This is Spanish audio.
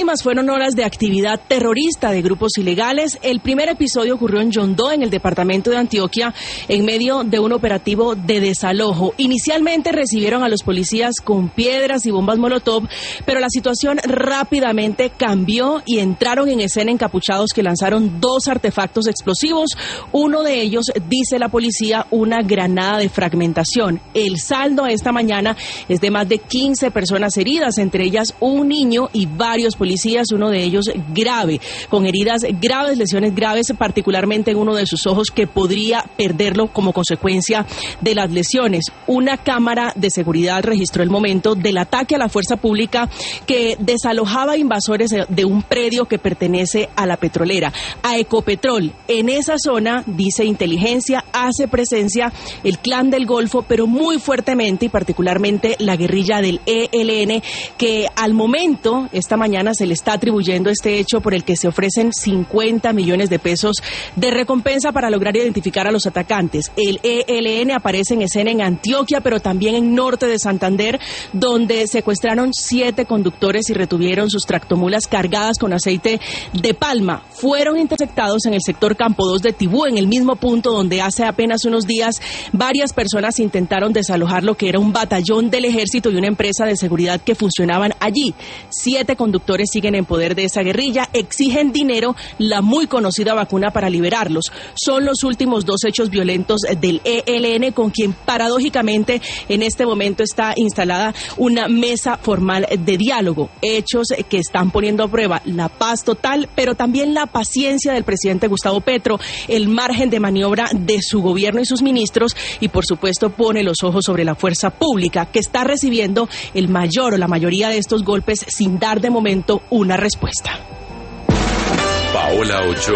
Fueron horas de actividad terrorista de grupos ilegales. El primer episodio ocurrió en Yondó, en el departamento de Antioquia, en medio de un operativo de desalojo. Inicialmente recibieron a los policías con piedras y bombas molotov, pero la situación rápidamente cambió y entraron en escena encapuchados que lanzaron 2 artefactos explosivos. Uno de ellos, dice la policía, una granada de fragmentación. El saldo a esta mañana es de más de 15 personas heridas, entre ellas un niño y varios policías, uno de ellos grave, con heridas graves, lesiones graves, particularmente en uno de sus ojos, que podría perderlo como consecuencia de las lesiones. Una cámara de seguridad registró el momento del ataque a la fuerza pública que desalojaba invasores de un predio que pertenece a la petrolera, a Ecopetrol. En esa zona, dice inteligencia, hace presencia el Clan del Golfo, pero muy fuertemente y particularmente la guerrilla del ELN, que al momento, esta mañana, se le está atribuyendo este hecho por el que se ofrecen 50 millones de pesos de recompensa para lograr identificar a los atacantes. El ELN aparece en escena en Antioquia, pero también en norte de Santander, donde secuestraron 7 conductores y retuvieron sus tractomulas cargadas con aceite de palma. Fueron interceptados en el sector Campo 2 de Tibú, en el mismo punto donde hace apenas unos días varias personas intentaron desalojar lo que era un batallón del ejército y una empresa de seguridad que funcionaban allí. 7 conductores siguen en poder de esa guerrilla, exigen dinero, la muy conocida vacuna para liberarlos. Son los últimos 2 hechos violentos del ELN, con quien paradójicamente en este momento está instalada una mesa formal de diálogo. Hechos que están poniendo a prueba la paz total, pero también la paciencia del presidente Gustavo Petro, el margen de maniobra de su gobierno y sus ministros, y por supuesto pone los ojos sobre la fuerza pública, que está recibiendo el mayor o la mayoría de estos golpes sin dar de momento una respuesta. Paola Ochoa.